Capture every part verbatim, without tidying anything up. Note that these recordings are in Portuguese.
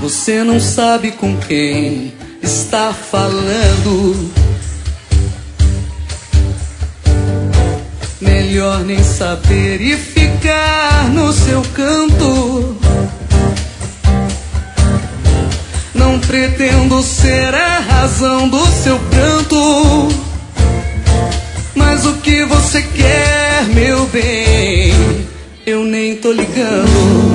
Você não sabe com quem está falando. Melhor nem saber e ficar no seu canto. Não pretendo ser a razão do seu pranto, mas o que você quer, meu bem, eu nem tô ligando.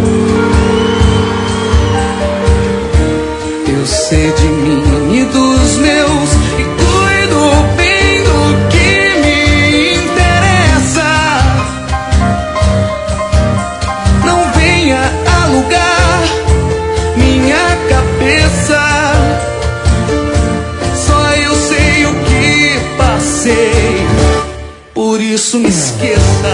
Eu sei de mim e dos meus e cuido bem do que me interessa. Não venha alugar minha cabeça. Só eu sei o que passei, por isso me esqueça.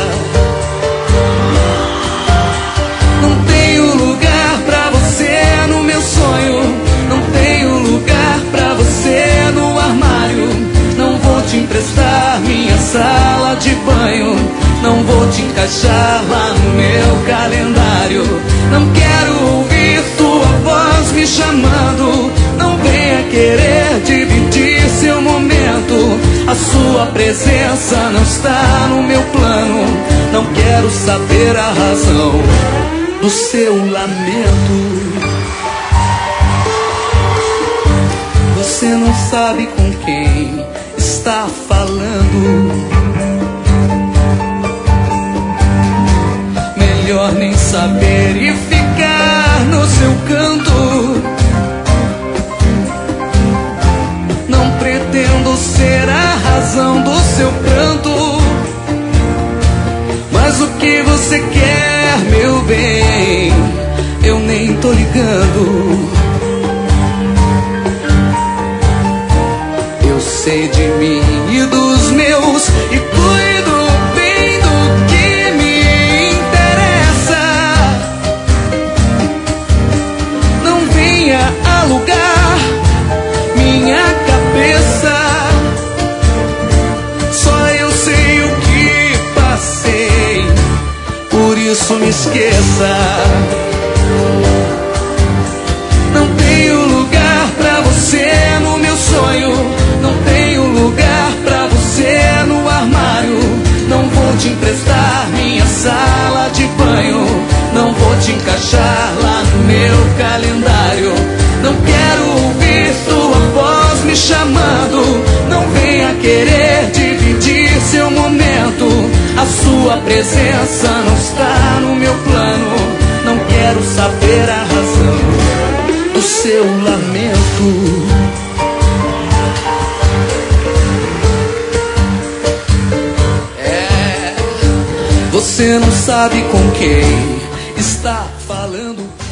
Não tenho lugar pra você no meu sonho. Não tenho lugar pra você no armário. Não vou te emprestar minha sala de banho. Não vou te encaixar lá no meu calendário. Não quero ouvir tua voz me chamando. Não venha querer dividir seu momento. A sua presença não está no meu plano. Não quero saber a razão do seu lamento. Você não sabe com quem está falando. Melhor nem saber e ficar no seu canto. Não pretendo ser a razão do seu pranto, mas o que você quer, meu bem, eu nem tô ligando. Eu sei de mim e dos meus e cuido bem do que me interessa. Não venha alugar minha cabeça. Só eu sei o que passei, por isso me esqueça. Não tenho lugar pra você no meu sonho. Não tenho lugar pra você no armário. Não vou te emprestar minha sala de banho. Não vou te encaixar lá no meu calendário. Não quero ouvir sua voz me chamando. Não venha querer dividir seu momento. A sua presença não está no meu plano. Não quero saber a razão do seu lamento. Você não sabe com quem está falando.